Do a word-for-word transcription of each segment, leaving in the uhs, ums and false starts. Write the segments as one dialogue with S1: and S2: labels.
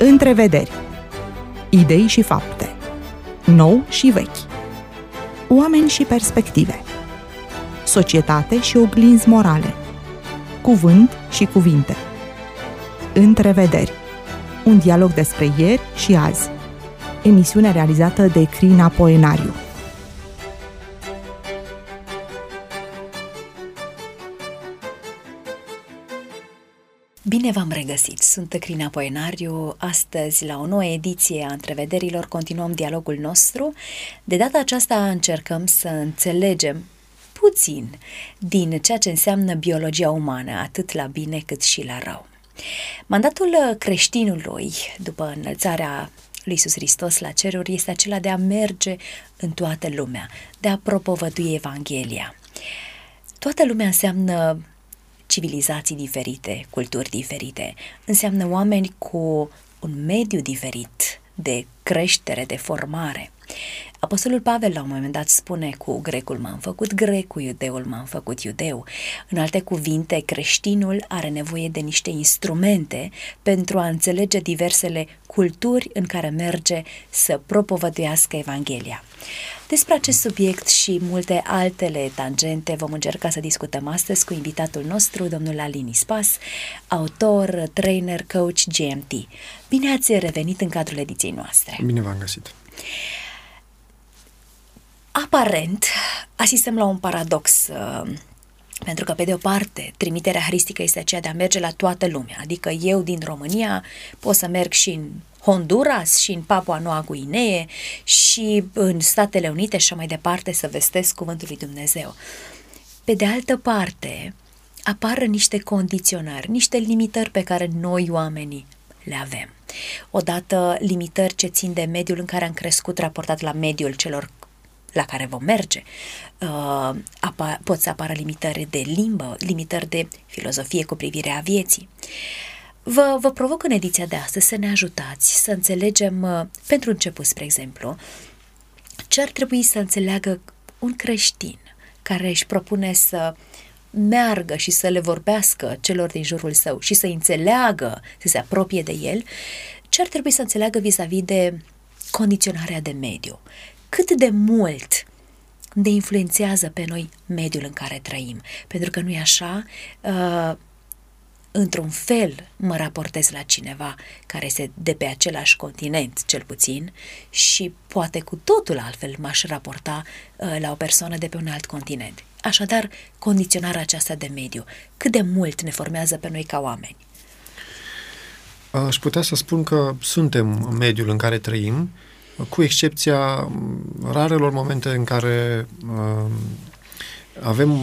S1: Întrevederi. Idei și fapte. Nou și vechi. Oameni și perspective. Societate și oglinzi morale. Cuvânt și cuvinte. Întrevederi. Un dialog despre ieri și azi. Emisiune realizată de Crina Poenariu.
S2: Bine v-am regăsit! Sunt Crina Poenariu. Astăzi, la o nouă ediție a Întrevederilor, continuăm dialogul nostru. De data aceasta încercăm să înțelegem puțin din ceea ce înseamnă biologia umană, atât la bine cât și la rău. Mandatul creștinului, după înălțarea lui Iisus Hristos la ceruri, este acela de a merge în toată lumea, de a propovădui Evanghelia. Toată lumea înseamnă civilizații diferite, culturi diferite, înseamnă oameni cu un mediu diferit de creștere, de formare. Apostolul Pavel la un moment dat spune: cu grecul m-am făcut grec, cu iudeul m-am făcut iudeu. În alte cuvinte, creștinul are nevoie de niște instrumente pentru a înțelege diversele culturi în care merge să propovăduiască Evanghelia. Despre acest subiect și multe altele tangente vom încerca să discutăm astăzi cu invitatul nostru, domnul Alin Ispas, autor, trainer, coach G M T. Bine ați revenit în cadrul ediției noastre!
S3: Bine v-am găsit!
S2: Aparent, asistăm la un paradox, pentru că, pe de o parte, trimiterea hristică este aceea de a merge la toată lumea, adică eu din România pot să merg și în Honduras și în Papua Noua Guinee și în Statele Unite și așa mai departe să vestesc cuvântul lui Dumnezeu. Pe de altă parte, apar niște condiționări, niște limitări pe care noi, oamenii, le avem. Odată, limitări ce țin de mediul în care am crescut raportat la mediul celor la care vom merge. Uh, apa, pot să apară limitări de limbă, limitări de filozofie cu privirea vieții. Vă, vă provoc în ediția de astăzi să ne ajutați să înțelegem, uh, pentru început, spre exemplu, ce ar trebui să înțeleagă un creștin care își propune să meargă și să le vorbească celor din jurul său și să înțeleagă, să se apropie de el, ce ar trebui să înțeleagă vis-a-vis de condiționarea de mediu. Cât de mult ne influențează pe noi mediul în care trăim. Pentru că nu-i așa, uh, într-un fel mă raportez la cineva care este de pe același continent, cel puțin, și poate cu totul altfel m-aș raporta uh, la o persoană de pe un alt continent. Așadar, condiționarea aceasta de mediu, cât de mult ne formează pe noi ca oameni?
S3: Aș putea să spun că suntem în mediul în care trăim, cu excepția rarelor momente în care uh, avem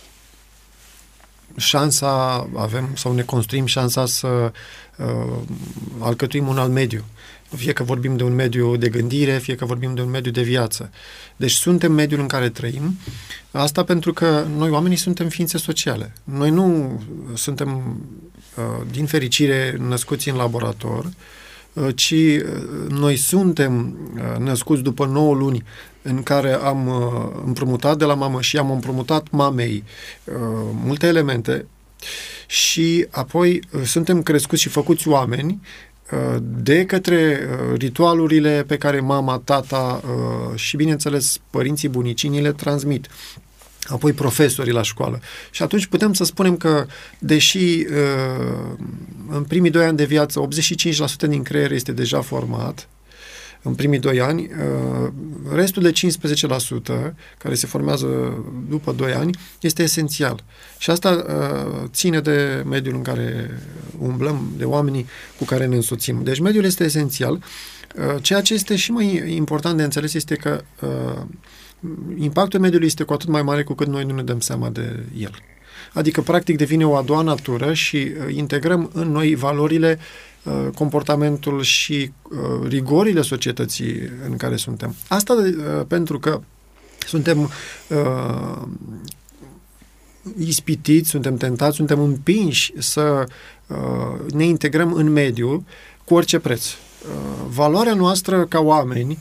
S3: șansa, avem sau ne construim șansa să uh, alcătuim un alt mediu. Fie că vorbim de un mediu de gândire, fie că vorbim de un mediu de viață. Deci suntem mediul în care trăim. Asta pentru că noi oamenii suntem ființe sociale. Noi nu suntem, uh, din fericire, născuți în laborator, ci noi suntem născuți după nouă luni în care am împrumutat de la mamă și am împrumutat mamei multe elemente și apoi suntem crescuți și făcuți oameni de către ritualurile pe care mama, tata și, bineînțeles, părinții, bunicii ni le transmit. Apoi profesorii la școală. Și atunci putem să spunem că, deși în primii doi ani de viață optzeci și cinci la sută din creier este deja format, în primii doi ani, restul de cincisprezece la sută, care se formează după doi ani, este esențial. Și asta ține de mediul în care umblăm, de oamenii cu care ne însoțim. Deci mediul este esențial. Ceea ce este și mai important de înțeles este că impactul mediului este cu atât mai mare cu cât noi nu ne dăm seama de el. Adică, practic, devine o a doua natură și integrăm în noi valorile, comportamentul și rigorile societății în care suntem. Asta pentru că suntem uh, ispitiți, suntem tentați, suntem împinși să uh, ne integrăm în mediu cu orice preț. Uh, valoarea noastră ca oameni,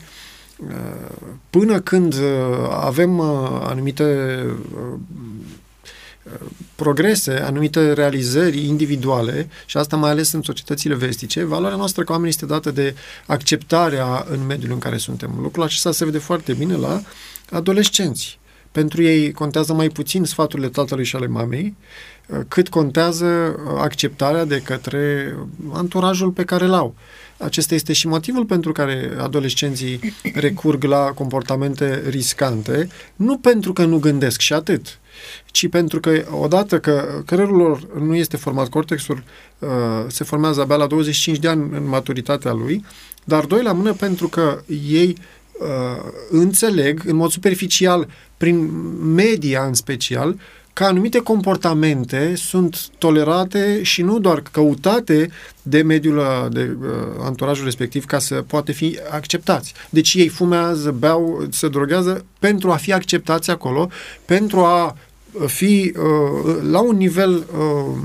S3: până când avem anumite progrese, anumite realizări individuale, și asta mai ales în societățile vestice, valoarea noastră ca oameni este dată de acceptarea în mediul în care suntem. Lucrul acesta se vede foarte bine la adolescenți. Pentru ei contează mai puțin sfaturile tatălui și ale mamei, cât contează acceptarea de către anturajul pe care l-au. Acesta este și motivul pentru care adolescenții recurg la comportamente riscante, nu pentru că nu gândesc și atât, ci pentru că odată că creierul lor nu este format, cortexul uh, se formează abia la douăzeci și cinci de ani în maturitatea lui, dar doi la mână pentru că ei uh, înțeleg în mod superficial, prin media în special, că anumite comportamente sunt tolerate și nu doar căutate de mediul, de uh, anturajul respectiv ca să poate fi acceptați. Deci ei fumează, beau, se drogează pentru a fi acceptați acolo, pentru a fi uh, la un nivel uh,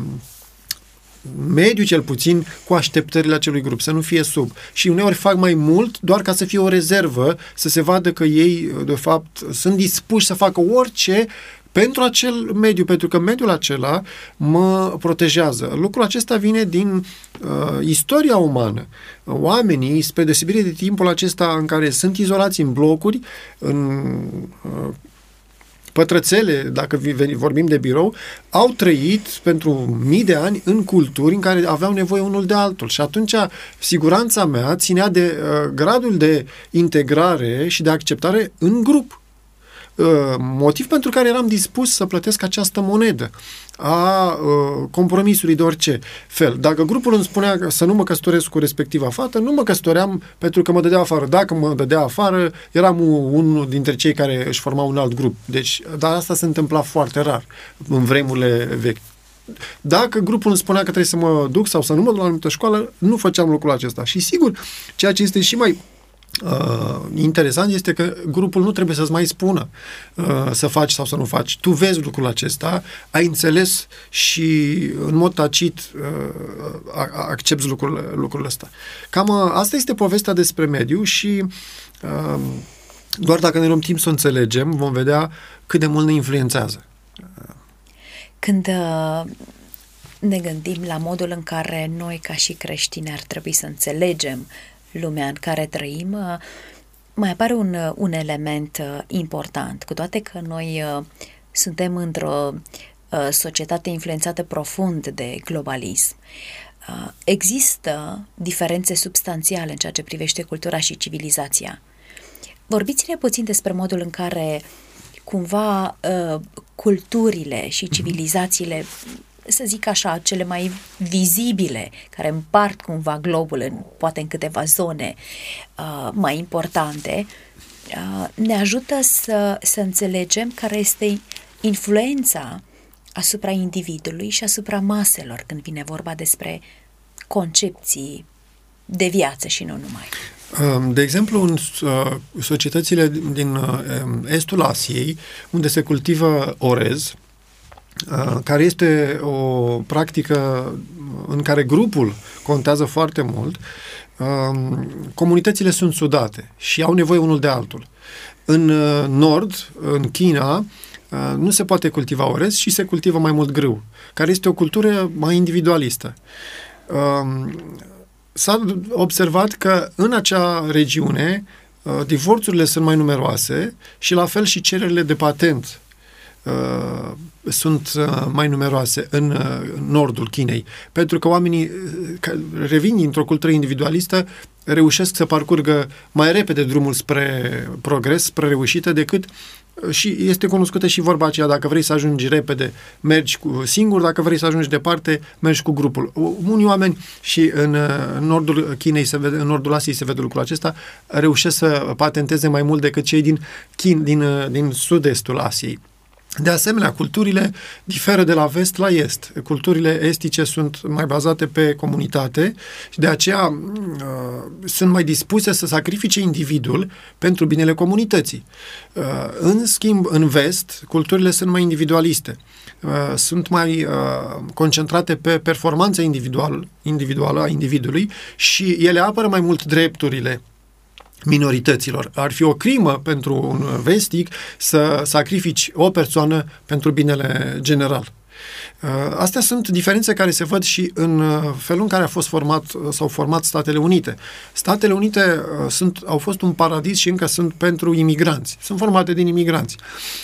S3: mediu cel puțin cu așteptările acelui grup, să nu fie sub. Și uneori fac mai mult doar ca să fie o rezervă, să se vadă că ei, de fapt, sunt dispuși să facă orice pentru acel mediu, pentru că mediul acela mă protejează. Lucrul acesta vine din uh, istoria umană. Oamenii, spre deosebire de timpul acesta în care sunt izolați în blocuri, în uh, pătrățele, dacă vorbim de birou, au trăit pentru mii de ani în culturi în care aveau nevoie unul de altul. Și atunci siguranța mea ținea de uh, gradul de integrare și de acceptare în grup. Motiv pentru care eram dispus să plătesc această monedă a uh, compromisului de orice fel. Dacă grupul îmi spunea să nu mă căsătoresc cu respectiva fată, nu mă căsătoream pentru că mă dădea afară. Dacă mă dădea afară, eram unul dintre cei care își formau un alt grup. Deci, dar asta se întâmpla foarte rar în vremurile vechi. Dacă grupul îmi spunea că trebuie să mă duc sau să nu mă duc la o anumită școală, nu făceam lucrul acesta. Și sigur, ceea ce este și mai Uh, interesant este că grupul nu trebuie să-ți mai spună uh, să faci sau să nu faci. Tu vezi lucrul acesta, ai înțeles și în mod tacit uh, accepți lucrul, lucrul ăsta. Cam uh, asta este povestea despre mediu și uh, doar dacă ne luăm timp să o înțelegem, vom vedea cât de mult ne influențează.
S2: Când uh, ne gândim la modul în care noi ca și creștini ar trebui să înțelegem lumea în care trăim, mai apare un, un element important. Cu toate că noi suntem într-o societate influențată profund de globalism, există diferențe substanțiale în ceea ce privește cultura și civilizația. Vorbiți-ne puțin despre modul în care cumva culturile și civilizațiile, să zic așa, cele mai vizibile, care împart cumva globul în, poate în câteva zone uh, mai importante, uh, ne ajută să, să înțelegem care este influența asupra individului și asupra maselor când vine vorba despre concepții de viață și nu numai.
S3: De exemplu, în societățile din estul Asiei, unde se cultivă orez, care este o practică în care grupul contează foarte mult, comunitățile sunt sudate și au nevoie unul de altul. În nord, în China, nu se poate cultiva orez și se cultivă mai mult grâu, care este o cultură mai individualistă. S-a observat că în acea regiune divorțurile sunt mai numeroase și la fel și cererile de patent Uh, sunt uh, mai numeroase în uh, nordul Chinei, pentru că oamenii uh, revin dintr-o cultură individualistă, reușesc să parcurgă mai repede drumul spre progres, spre reușită, decât uh, și este cunoscută și vorba aceea, dacă vrei să ajungi repede, mergi cu singur, dacă vrei să ajungi departe, mergi cu grupul. Unii oameni și în uh, nordul Chinei, se vede, în nordul Asiei se vede lucrul acesta, reușesc să patenteze mai mult decât cei din, Chin, din, uh, din sud-estul Asiei. De asemenea, culturile diferă de la vest la est. Culturile estice sunt mai bazate pe comunitate și de aceea uh, sunt mai dispuse să sacrifice individul pentru binele comunității. Uh, în schimb, în vest, culturile sunt mai individualiste. Uh, sunt mai uh, concentrate pe performanța individual, individuală a individului și ele apără mai mult drepturile minorităților. Ar fi o crimă pentru un vestic să sacrifici o persoană pentru binele general. Astea sunt diferențe care se văd și în felul în care a fost format, s-au format Statele Unite. Statele Unite sunt, au fost un paradis și încă sunt pentru imigranți. Sunt formate din imigranți.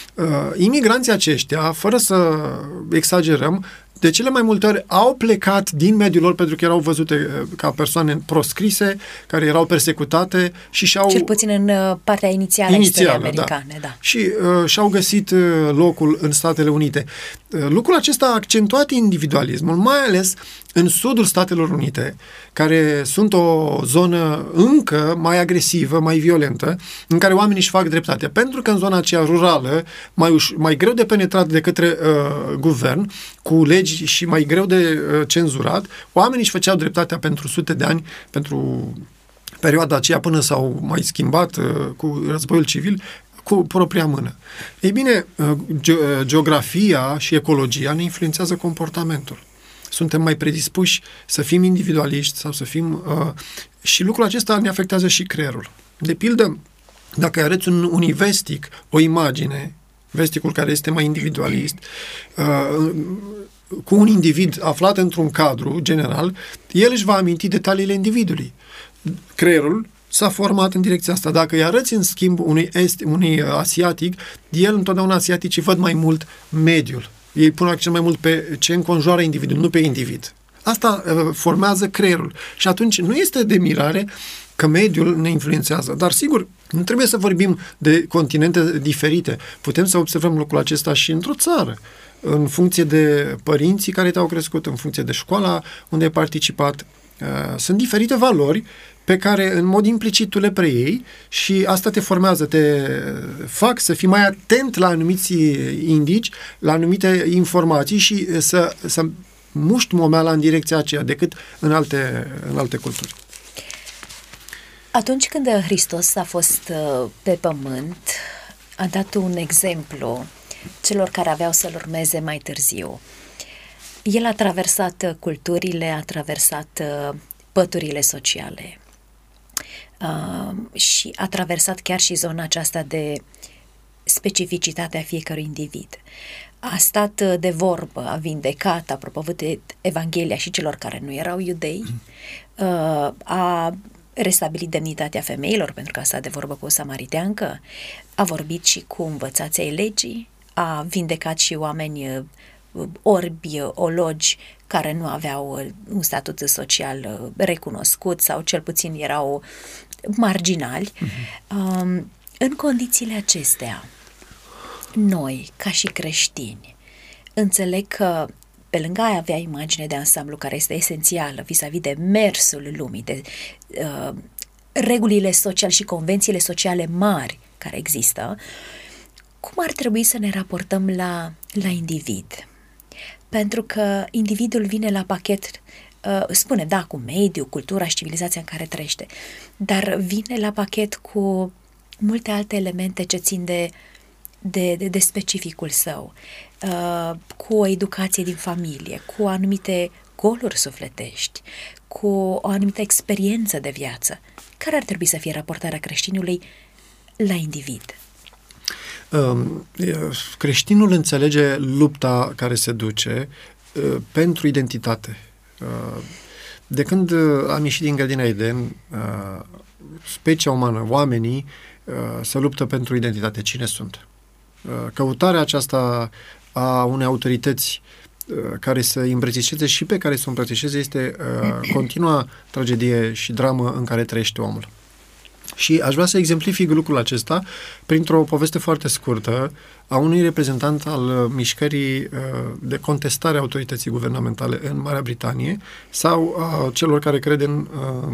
S3: Imigranții aceștia, fără să exagerăm, de cele mai multe ori au plecat din mediul lor pentru că erau văzute ca persoane proscrise, care erau persecutate și și-au...
S2: Cel puțin în partea inițială a istoriei americane, da. da.
S3: Și uh, și-au găsit uh, locul în Statele Unite. Uh, lucrul acesta a accentuat individualismul, mai ales în sudul Statelor Unite, care sunt o zonă încă mai agresivă, mai violentă, în care oamenii își fac dreptate. Pentru că în zona aceea rurală, mai, uș- mai greu de penetrat de către uh, guvern, cu legi și mai greu de uh, cenzurat, oamenii își făceau dreptatea pentru sute de ani, pentru perioada aceea până s-au mai schimbat uh, cu războiul civil, cu propria mână. Ei bine, uh, ge- geografia și ecologia ne influențează comportamentul. Suntem mai predispuși să fim individualiști sau să fim... Uh, și lucrul acesta ne afectează și creierul. De pildă, dacă arăți un, unui vestic o imagine, vesticul care este mai individualist, uh, cu un individ aflat într-un cadru general, el își va aminti detaliile individului. Creierul s-a format în direcția asta. Dacă îi arăți, în schimb, unui, est, unui asiatic, el, întotdeauna asiaticii văd mai mult mediul. Ei pun accent mai mult pe ce înconjoară individul, nu pe individ. Asta uh, formează creierul. Și atunci nu este de mirare că mediul ne influențează. Dar, sigur, nu trebuie să vorbim de continente diferite. Putem să observăm lucrul acesta și într-o țară, în funcție de părinții care te-au crescut, în funcție de școala unde ai participat. Uh, sunt diferite valori pe care în mod implicit tu le preiei și asta te formează, te fac să fii mai atent la anumiți indici, la anumite informații și să, să muști momeala în direcția aceea decât în alte, în alte culturi.
S2: Atunci când Hristos a fost pe pământ, a dat un exemplu celor care aveau să-L urmeze mai târziu. El a traversat culturile, a traversat păturile sociale. Uh, și a traversat chiar și zona aceasta de specificitatea fiecărui individ. A stat de vorbă, a vindecat, a propovăduit Evanghelia și celor care nu erau iudei, uh, a restabilit demnitatea femeilor, pentru că a stat de vorbă cu o samariteancă, a vorbit și cu învățații ai legii, a vindecat și oameni orbi, ologi, care nu aveau un statut social recunoscut sau cel puțin erau marginali. Uh-huh. Um, în condițiile acestea, noi, ca și creștini, înțeleg că pe lângă a avea imagine de ansamblu care este esențială vis-a-vis de mersul lumii, de uh, regulile sociale și convențiile sociale mari care există, cum ar trebui să ne raportăm la, la individ? Pentru că individul vine la pachet, uh, spune, da, cu mediul, cultura și civilizația în care trăiește, dar vine la pachet cu multe alte elemente ce țin de, de, de, de specificul său, uh, cu o educație din familie, cu anumite goluri sufletești, cu o anumită experiență de viață. Care ar trebui să fie raportarea creștinului la individ?
S3: Creștinul înțelege lupta care se duce pentru identitate. De când am ieșit din grădina Eden, specia umană, oamenii, se luptă pentru identitate. Cine sunt? Căutarea aceasta a unei autorități care să îi îmbrățișeze și pe care să o îmbrățișeze este continua tragedie și dramă în care trăiește omul. Și aș vrea să exemplific lucrul acesta printr-o poveste foarte scurtă a unui reprezentant al mișcării de contestare a autorității guvernamentale în Marea Britanie sau a celor care cred în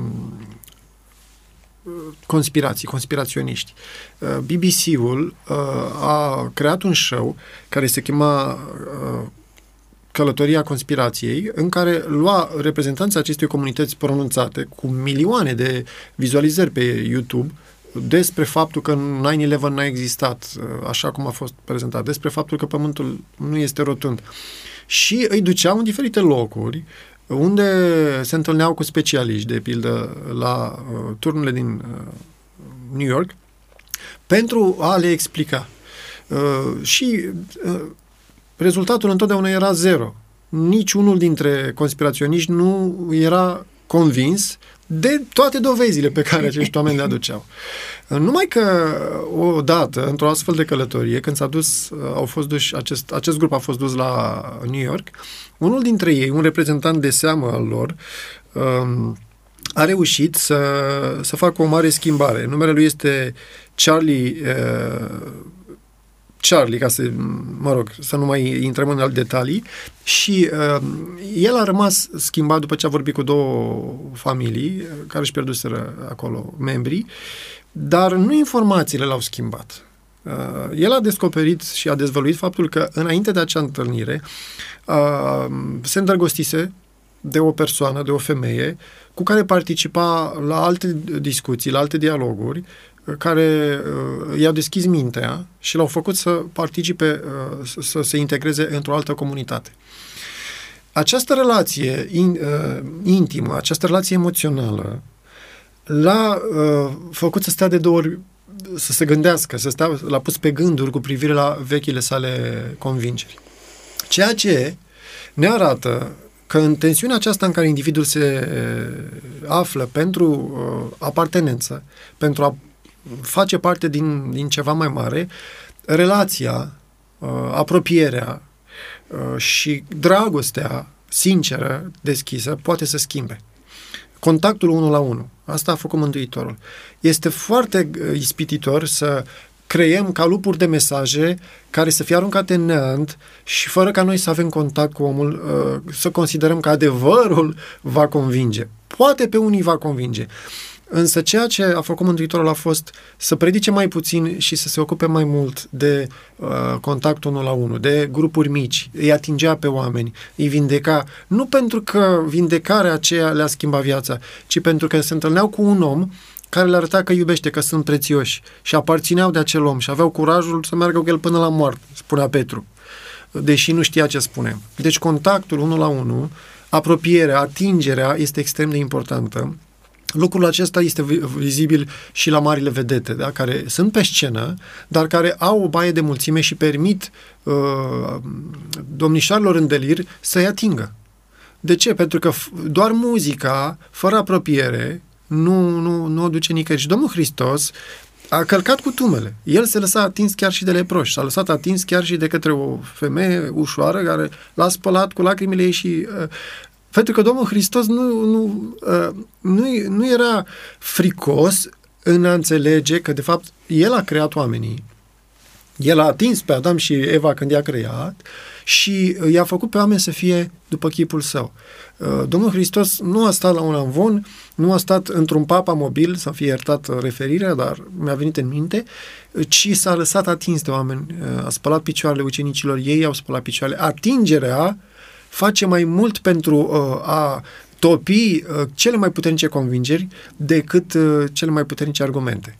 S3: conspirații, conspiraționiști. B B C-ul a creat un show care se chema Călătoria conspirației, în care lua reprezentanții acestei comunități pronunțate cu milioane de vizualizări pe YouTube despre faptul că nine eleven n-a existat așa cum a fost prezentat, despre faptul că Pământul nu este rotund. Și îi duceau în diferite locuri unde se întâlneau cu specialiști, de pildă la uh, turnurile din uh, New York pentru a le explica. Uh, și uh, rezultatul întotdeauna era zero. Niciunul dintre conspiraționiști nu era convins de toate dovezile pe care acești oameni le aduceau. Numai că odată, într-o astfel de călătorie, când s-a dus, au fost duși, acest, acest grup a fost dus la New York, unul dintre ei, un reprezentant de seamă al lor, um, a reușit să, să facă o mare schimbare. Numele lui este Charlie uh, Charlie, ca să, mă rog, să nu mai intrăm în alte detalii, și uh, el a rămas schimbat după ce a vorbit cu două familii care își pierduseră acolo membrii, dar nu informațiile l-au schimbat. Uh, el a descoperit și a dezvăluit faptul că înainte de acea întâlnire uh, se îndrăgostise de o persoană, de o femeie, cu care participa la alte discuții, la alte dialoguri, care uh, i-au deschis mintea și l-au făcut să participe, uh, să, să se integreze într-o altă comunitate. Această relație in, uh, intimă, această relație emoțională l-a uh, făcut să stea de două ori, să se gândească, să stea, l-a pus pe gânduri cu privire la vechile sale convingeri. Ceea ce ne arată că în tensiunea aceasta în care individul se află pentru uh, apartenență, pentru a face parte din, din ceva mai mare, relația, uh, apropierea uh, și dragostea sinceră, deschisă, poate să schimbe. Contactul unul la unul. Asta a făcut Mântuitorul. Este foarte uh, ispititor să creăm calupuri de mesaje care să fie aruncate în neant și fără ca noi să avem contact cu omul, uh, să considerăm că adevărul va convinge. Poate pe unii va convinge. Însă ceea ce a făcut Mântuitorul a fost să predice mai puțin și să se ocupe mai mult de uh, contactul unul la unul, de grupuri mici, îi atingea pe oameni, îi vindeca, nu pentru că vindecarea aceea le-a schimbat viața, ci pentru că se întâlneau cu un om care le arăta că iubește, că sunt prețioși și aparțineau de acel om și aveau curajul să meargă cu el până la moarte, spunea Petru, deși nu știa ce spune. Deci contactul unul la unul, apropierea, atingerea este extrem de importantă. Lucrul acesta este vizibil și la marile vedete, da? Care sunt pe scenă, dar care au o baie de mulțime și permit uh, domnișoarelor în delir să-i atingă. De ce? Pentru că doar muzica, fără apropiere, nu, nu, nu o duce nicăieri. Și Domnul Hristos a călcat cu tumele. El se lăsa atins chiar și de leproși. S-a lăsat atins chiar și de către o femeie ușoară care l-a spălat cu lacrimile ei și... Uh, pentru că Domnul Hristos nu, nu, uh, nu, nu era fricos în a înțelege că, de fapt, El a creat oamenii. El a atins pe Adam și Eva când i-a creat și i-a făcut pe oameni să fie după chipul său. Uh, Domnul Hristos nu a stat la un amvon, nu a stat într-un papa mobil, să fie iertat referirea, dar mi-a venit în minte, ci s-a lăsat atins de oameni. Uh, a spălat picioarele ucenicilor, ei au spălat picioarele. Atingerea face mai mult pentru uh, a topi uh, cele mai puternice convingeri decât uh, cele mai puternice argumente.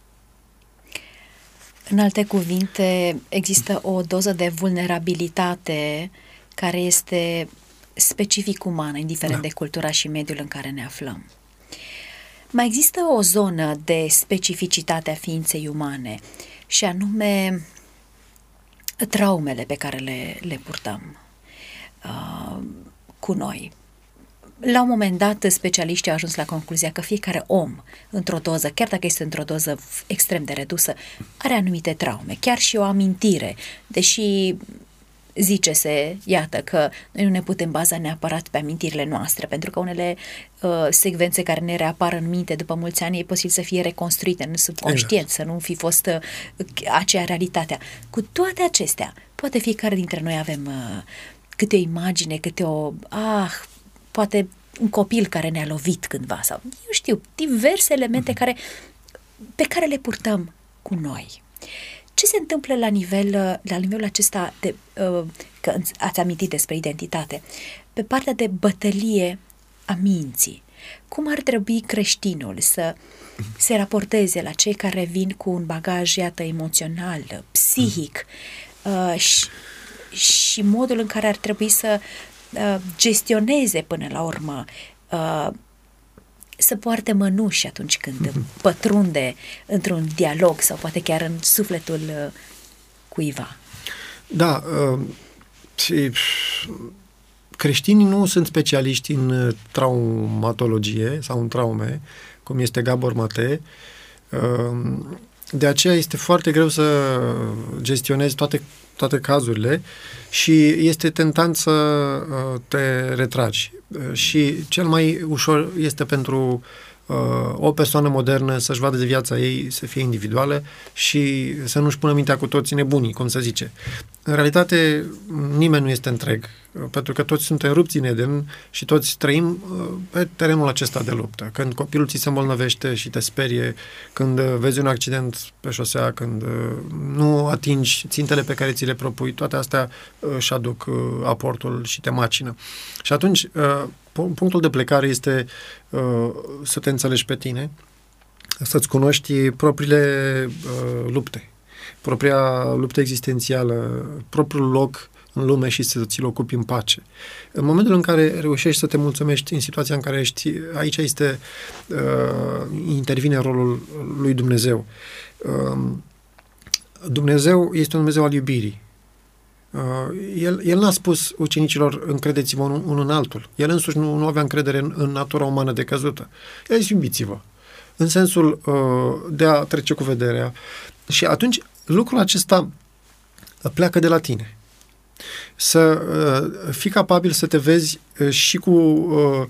S2: În alte cuvinte, există o doză de vulnerabilitate care este specific umană, indiferent da. de cultura și mediul în care ne aflăm. Mai există o zonă de specificitate a ființei umane și anume traumele pe care le, le purtăm uh, cu noi. La un moment dat, specialiștii au ajuns la concluzia că fiecare om, într-o doză, chiar dacă este într-o doză extrem de redusă, are anumite traume, chiar și o amintire, deși zice-se, iată, că noi nu ne putem baza neapărat pe amintirile noastre, pentru că unele uh, secvențe care ne reapar în minte după mulți ani e posibil să fie reconstruite în subconștient, exact. Să nu fi fost uh, aceea realitatea. Cu toate acestea, poate fiecare dintre noi avem uh, câte o imagine, câte o... Ah, poate un copil care ne-a lovit cândva sau, eu știu, diverse elemente care, pe care le purtăm cu noi. Ce se întâmplă la nivel, la nivelul acesta de, că ați amintit despre identitate, pe partea de bătălie a minții? Cum ar trebui creștinul să se raporteze la cei care vin cu un bagaj, iată, emoțional, psihic și, și modul în care ar trebui să gestioneze până la urmă uh, să poarte mănuși atunci când pătrunde într-un dialog sau poate chiar în sufletul cuiva.
S3: Da, și creștinii nu sunt specialiști în traumatologie sau în traume, cum este Gabor Mate. De aceea este foarte greu să gestionezi toate, toate cazurile și este tentant să te retragi. Și cel mai ușor este pentru o persoană modernă să-și vadă de viața ei, să fie individuală și să nu-și pună mintea cu toți nebunii, cum se zice. În realitate, nimeni nu este întreg, pentru că toți suntem rupți în Eden și toți trăim pe terenul acesta de luptă. Când copilul ți se îmbolnăvește și te sperie, când vezi un accident pe șosea, când nu atingi țintele pe care ți le propui, toate astea își aduc aportul și te macină. Și atunci, punctul de plecare este să te înțelegi pe tine, să-ți cunoști propriile lupte, propria luptă existențială, propriul loc în lume și să ți-l ocupi în pace. În momentul în care reușești să te mulțumești în situația în care ești, aici este, uh, intervine rolul lui Dumnezeu. Uh, Dumnezeu este un Dumnezeu al iubirii. Uh, el, el n-a spus ucenicilor, încredeți-vă unul, unul în altul. El însuși nu, nu avea încredere în, în natura umană decăzută. El a zis, iubiți-vă. În sensul uh, de a trece cu vederea. Și atunci lucrul acesta pleacă de la tine. Să uh, fii capabil să te vezi uh, și cu uh,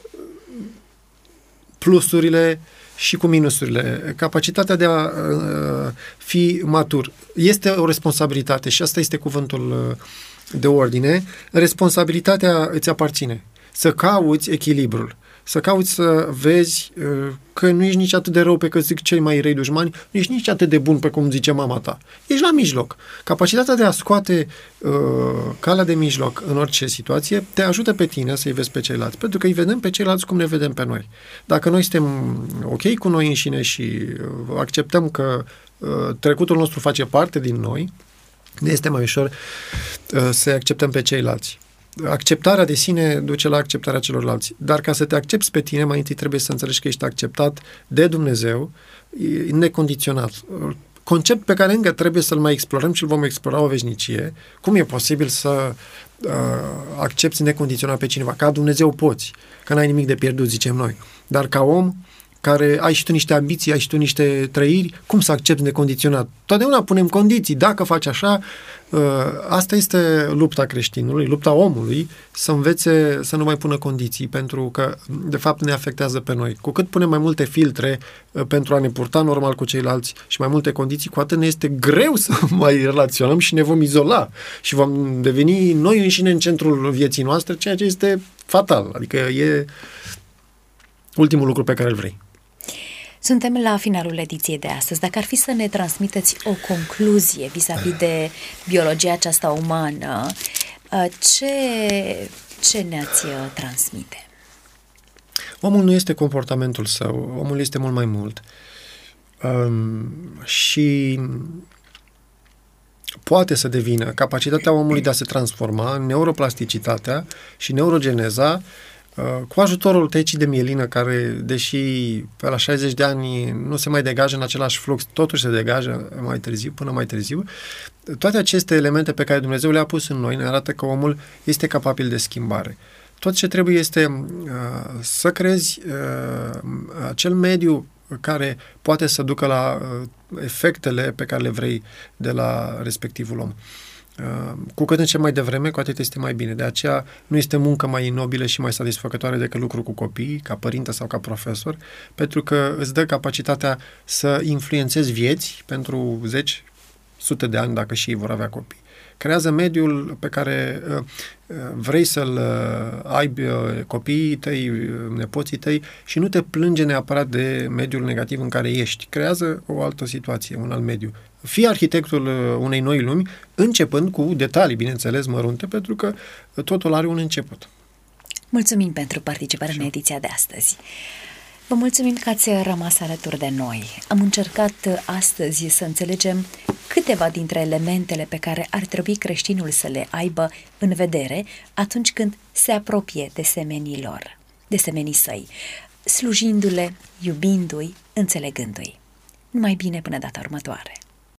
S3: plusurile și cu minusurile. Capacitatea de a uh, fi matur. Este o responsabilitate și asta este cuvântul uh, de ordine. Responsabilitatea îți aparține. Să cauți echilibrul. Să cauți să vezi uh, că nu ești nici atât de rău pe cât zic cei mai răi dușmani, nu ești nici atât de bun pe cum zice mama ta. Ești la mijloc. Capacitatea de a scoate uh, calea de mijloc în orice situație te ajută pe tine să-i vezi pe ceilalți, pentru că îi vedem pe ceilalți cum ne vedem pe noi. Dacă noi suntem ok cu noi înșine și uh, acceptăm că uh, trecutul nostru face parte din noi, ne este mai ușor uh, să acceptăm pe ceilalți. Acceptarea de sine duce la acceptarea celorlalți. Dar ca să te accepți pe tine, mai întâi trebuie să înțelegi că ești acceptat de Dumnezeu, necondiționat. Concept pe care încă trebuie să-l mai explorăm și îl vom explora o veșnicie. Cum e posibil să uh, accepți necondiționat pe cineva? Ca Dumnezeu poți, că n-ai nimic de pierdut, zicem noi. Dar ca om care ai și tu niște ambiții, ai și tu niște trăiri, cum să accepti necondiționat? Totdeauna punem condiții. Dacă faci așa, asta este lupta creștinului, lupta omului, să învețe să nu mai pună condiții, pentru că, de fapt, ne afectează pe noi. Cu cât punem mai multe filtre pentru a ne purta normal cu ceilalți și mai multe condiții, cu atât ne este greu să mai relaționăm și ne vom izola și vom deveni noi înșine în centrul vieții noastre, ceea ce este fatal. Adică e ultimul lucru pe care îl vrei.
S2: Suntem la finalul ediției de astăzi. Dacă ar fi să ne transmiteți o concluzie vis-a-vis de biologia aceasta umană, ce, ce ne-ați transmite?
S3: Omul nu este comportamentul său, omul este mult mai mult. Um, și poate să devină capacitatea omului de a se transforma, neuroplasticitatea și neurogeneza, cu ajutorul tecii de mielină, care, deși pe la șaizeci de ani nu se mai degajă în același flux, totuși se degajă mai târziu, până mai târziu, toate aceste elemente pe care Dumnezeu le-a pus în noi ne arată că omul este capabil de schimbare. Tot ce trebuie este uh, să creezi uh, acel mediu care poate să ducă la uh, efectele pe care le vrei de la respectivul om. Cu cât începi mai devreme, cu atât este mai bine. De aceea nu este muncă mai nobilă și mai satisfăcătoare decât lucru cu copii, ca părinte sau ca profesor, pentru că îți dă capacitatea să influențezi vieți pentru zeci, sute de ani, dacă și ei vor avea copii. Creează mediul pe care uh, vrei să-l uh, aibă uh, copiii tăi, uh, nepoții tăi și nu te plânge neapărat de mediul negativ în care ești. Creează o altă situație, un alt mediu. Fii arhitectul uh, unei noi lumi, începând cu detalii, bineînțeles, mărunte, pentru că uh, totul are un început.
S2: Mulțumim pentru participarea în ediția de astăzi. Vă mulțumim că ați rămas alături de noi. Am încercat astăzi să înțelegem câteva dintre elementele pe care ar trebui creștinul să le aibă în vedere atunci când se apropie de semenii lor, de semenii săi. slujindu-le, iubindu-i, înțelegându-i. Numai bine până data următoare!